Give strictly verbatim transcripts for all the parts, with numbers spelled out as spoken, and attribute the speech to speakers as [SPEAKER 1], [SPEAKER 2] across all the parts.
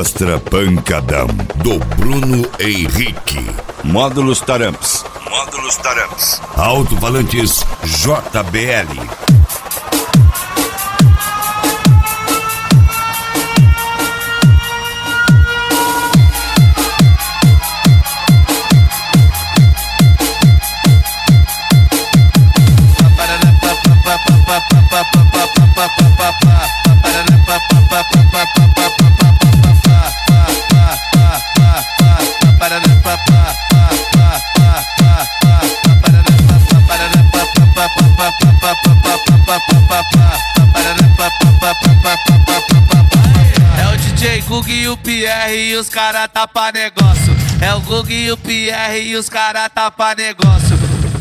[SPEAKER 1] Mostra Pancadão, do Bruno Henrique. Módulos Taramps. Módulos Taramps. Alto-falantes J B L.
[SPEAKER 2] É o D J Gug e o Pierre e os cara tapa negócio. É o Gug e o Pierre e os cara tapa negócio.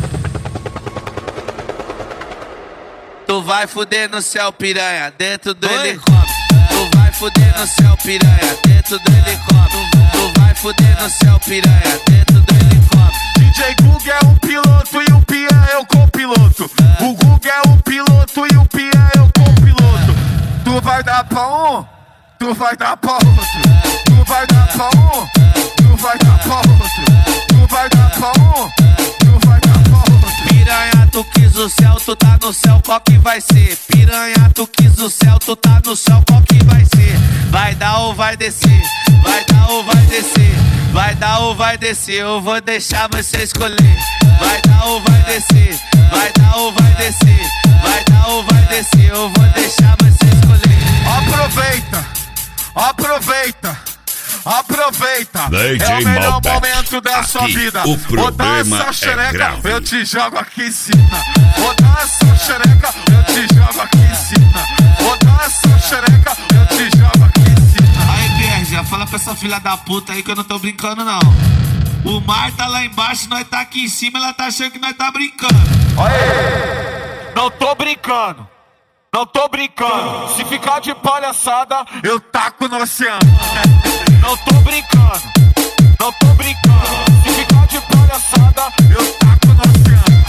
[SPEAKER 2] Tu vai fuder no céu, piranha, dentro do helicóptero. Tu vai fuder no céu, piranha, dentro do helicóptero. Tu vai fuder no céu, piranha, dentro do helicóptero.
[SPEAKER 3] D J Gug é o piloto e o Pierre é o copiloto. O Gug é o piloto e o Pierre é o copiloto. Tu vai dar pra um, tu vai dar pra outro. Tu vai dar pra um, tu vai dar pra outro. Tu vai dar pra um, tu vai dar pra outro.
[SPEAKER 2] Piranha, tu quis o céu, tu tá no céu, qual que vai ser? Piranha, tu quis o céu, tu tá no céu, qual que vai ser? Vai dar ou vai descer? Vai dar ou vai descer? Vai dar ou vai descer? Eu vou deixar você escolher. Vai dar ou vai descer? Vai dar ou vai descer? Vai dar ou vai descer? Eu vou deixar você escolher.
[SPEAKER 3] Aproveita, aproveita, aproveita.
[SPEAKER 1] D J
[SPEAKER 3] É o melhor
[SPEAKER 1] Malbec.
[SPEAKER 3] momento da sua
[SPEAKER 1] Aqui,
[SPEAKER 3] vida.
[SPEAKER 1] o
[SPEAKER 3] Vou dar
[SPEAKER 1] problema
[SPEAKER 3] essa xereca,
[SPEAKER 1] é grave.
[SPEAKER 3] eu te jogo aqui em cima. Vou dar essa xereca, eu te jogo aqui em cima. Vou dar essa xereca, eu te jogo aqui em cima.
[SPEAKER 2] Aí, Pierre, já fala pra essa filha da puta aí que eu não tô brincando, não. O mar tá lá embaixo, nós tá aqui em cima, ela tá achando que nós tá brincando.
[SPEAKER 3] Aê! Não tô brincando, não tô brincando. Se ficar de palhaçada, eu taco no oceano. Não tô brincando, não tô brincando. Se ficar de palhaçada, eu taco no oceano.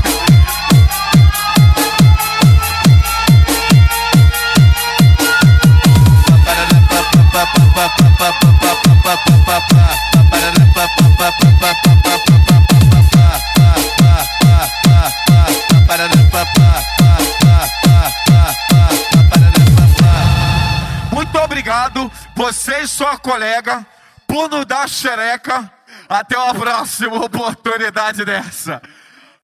[SPEAKER 3] Muito obrigado, você e sua colega, por nos dar xereca. Até uma próxima oportunidade dessa.